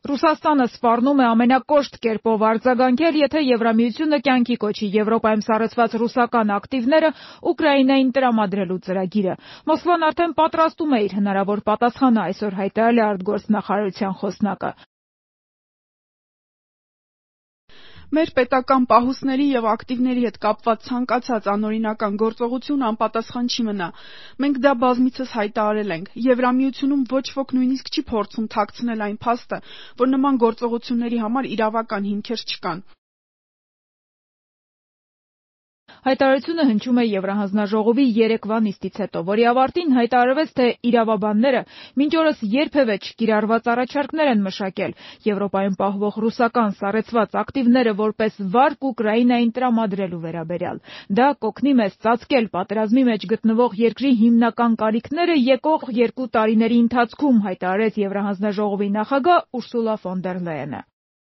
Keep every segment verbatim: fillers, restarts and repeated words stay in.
Ռուսաստանը սպառնում է ամենակոշտ կերպով արձագանքել, եթե Եվրամիությունը կյանքի կոչի Եվրոպայում սառեցված ռուսական ակտիվները Ուկրաինային տրամադրելու ծրագիրը։ Մոսկվան արդեն պատրաստում է իր հնարավոր պատասխանը, այսօր հայտարարել է արտգործնախարարության խոսնակը։ Մեր պետական պահուստների եւ ակտիվների հետ կապված ցանկացած անօրինական գործողություն անպատասխան չի մնա։ Մենք դա բազմիցս հայտարարել ենք։ Եվրամիությունում ոչ ոք նույնիսկ չի փորձում թաքցնել այն փաստը, որ նման գործողությունների համար իրավական հիմքեր չկան։ Հայտարարությունը հնչում է Եվրահանձնաժողովի երեկվա նիստից հետո, որի ավարտին հայտարարվեց, թե իրավաբանները մինչ օրս երբևէ չկիրառված առաջարկներ են մշակել Եվրոպայում պահվող ռուսական սառեցված ակտիվները որպես վարկ Ուկրաինային տրամադրելու վերաբերյալ։ Դա կօգնի մեզ ծածկել պատերազմի մեջ գտնվող երկրի հիմնական կարիքները եկող երկու տարիների ընթացքում, հայտարարեց Եվրահանձնաժողովի նախագահ Ուրսուլա ֆոն դեր Լայենը։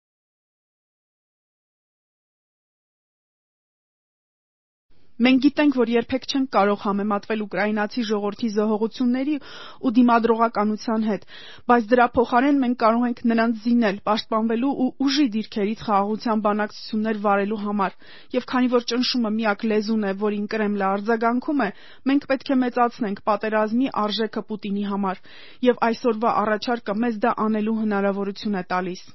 Մենք գիտենք, որ երբեք չենք կարող համեմատվել ուկրաինացի ժողովրդի զոհողությունների ու դիմադրողականության հետ, բայց դրա փոխարեն մենք կարող ենք նրանց զինել, պաշտպանվելու ու ուժի դիրքերից խաղաղության բանակցություններ վարելու համար։ Եվ քանի որ ճնշումը միակ լեզուն է, որին Կրեմլը արձագանքում է, մենք պետք է մեծացնենք պատերազմի արժեքը Պուտինի համար, եւ այսօրվա առաջարկը մեզ դա անելու հնարավորություն է տալիս։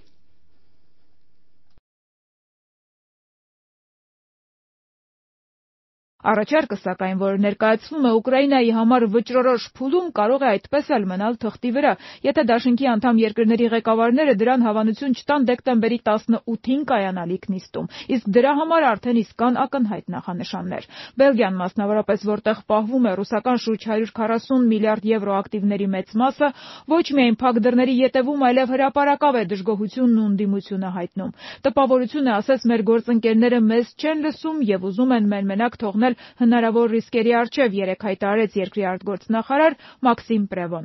Առաջարկը, սակայն, որ ներկայացվում է Ուկրաինայի համար վճռորոշ փուլում, կարող է այդպես էլ մնալ թղթի վրա, եթե դաշինքի անդամ երկրների ղեկավարները դրան հավանություն չտան դեկտեմբերի տասնութին կայանալիք նիստում, իսկ դրա համար արդեն իսկ կան ակնհայտ նախանշաններ։ Բելգիան, մասնավորապես, որտեղ պահվում է ռուսական շուրջ հարյուր քառասուն միլիարդ եվրո ակտիվների մեծ մասը, ոչ միայն փակ դռների ետևում, այլև հրապարակավ է դժգոհությունն ու ընդդիմությունը հայտնում։ Տպավորություն է, ասես, մեր գործընկերները մեզ չեն լսում եւ ուզում են մեն-մենակ թողնել հնարավոր ռիսկերի առջև, երեկ հայտարարեց երկրի արտգործնախարար Մաքսիմ Պրևոն։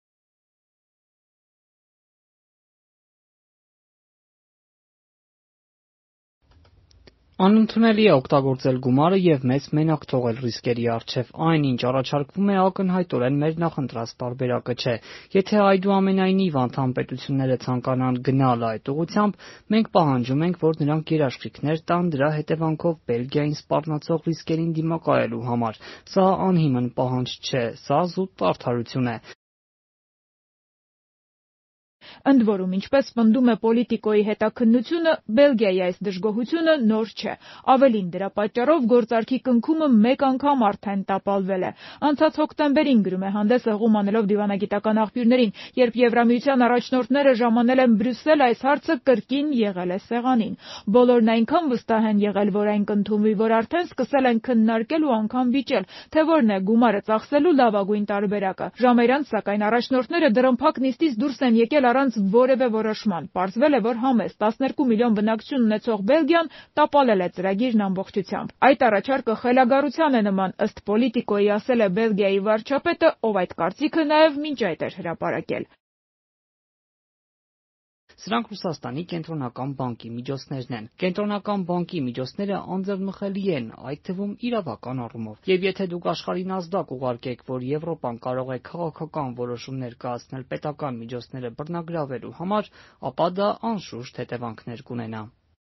Անընդունելի է օգտագործել գումարը եւ մեզ մենակ թողել ռիսկերի առջև։ Այն, ինչ առաջարկվում է, ակնհայտորեն մեր նախընտրած տարբերակը չէ։ Եթե այդուամենայնիվ անդամ պետությունները ցանկանան գնալ այդ ուղղությամբ, մենք պահանջում ենք, որ նրանք երաշխիքներ տան դրա հետևանքով Բելգիային սպառնացող ռիսկերին դիմակայելու համար։ Սա անհիմն պահանջ չէ, սա զուտ արդարություն է։ Ընդ որում, ինչպես պնդում է Պոլիտիկոյի հետաքննությունը, Բելգիայի այս դժգոհությունը նոր չէ։ Ավելին, դրա պատճառով գործարքի կնքումը մեկ անգամ արդեն տապալվել է։ Անցած հոկտեմբերին, գրում է հանդես հղում անելով դիվանագիտական աղբյուրներին, երբ Եվրամիության առաջնորդները ժամանել են Բրյուսել, այս հարցը կրկին եղել է սեղանին։ Բոլորն այնքան վստահ են եղել, որ այն կընդունվի, որ արդեն սկսել են քննարկել ու անգամ վիճել, թե որն է գումարը ծախսելու լավագույն տարբերակը։ Ժամեր անց, սակայն, առաջնորդները դռնփակ նիստից դուրս են եկել առանց որևէ որոշման։ Պարզվել է, որ համեստ տասներկու միլիոն բնակչություն ունեցող Բելգիան տապալել է ծրագիրն ամբողջությամբ։ Այդ առաջարկը խելագարության է նման, ըստ Պոլիտիկոյի, ասել է Բելգիայի վարչապետը, ով այդ կարծիքը նաև մինչ այդ էր հրապարակել։ Սրանք Ռուսաստանի կենտրոնական բանկի միջոցներն են։ Կենտրոնական բանկի միջոցները անձեռնմխելի են, այդ թվում իրավական առումով։ Եվ եթե դուք աշխարհին ազդակ ուղարկեք, որ Եվրոպան կարող է քաղաքական որոշումներ կայացնել պետական միջոցները բռնագրավելու համար, ապա դա անշուշտ հետևանքներ կունենա։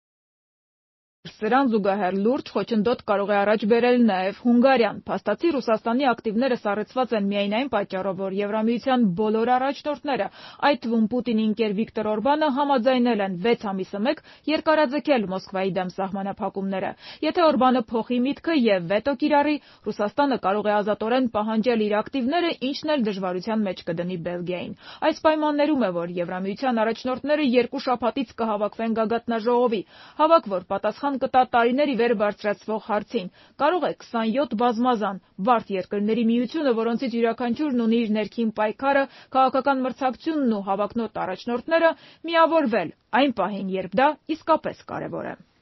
Սրան զուգահեռ լուրջ խոչընդոտ կարող է առաջ բերել նաև Հունգարիան։ Փաստացի Ռուսաստանի ակտիվները սառեցված են միայն այն պատճառով, որ Եվրամիության բոլոր առաջնորդները, այդ թվում Պուտինի ընկեր Վիկտոր Օրբանը, համաձայնել են վեց ամիսը մեկ երկարաձգել Մոսկվայի դեմ սահմանափակումները։ Եթե Օրբանը փոխի միտքը եւ վետո կիրառի, Ռուսաստանը կարող է ազատորեն պահանջել իր ակտիվները, ինչն էլ դժվարության մեջ կդնի Բելգիային։ Այս պայմաններում է, որ Եվրամիության առաջնորդները երկու շաբաթից կհավաքվեն գագաթնաժողովի, հավաք, որ պատասխան կտա տարիներ ի վեր բարձրացվող հարցին։ Կարող է քսանյոթ բազմազան բարդ երկրների միությունը, որոնցից յուրաքանչյուրն ունի իր ներքին պայքարը, քաղաքական մրցակցությունն ու հավակնոտ առաջնորդները, միավորվել այն պահին, երբ դա իսկապես կարևոր է։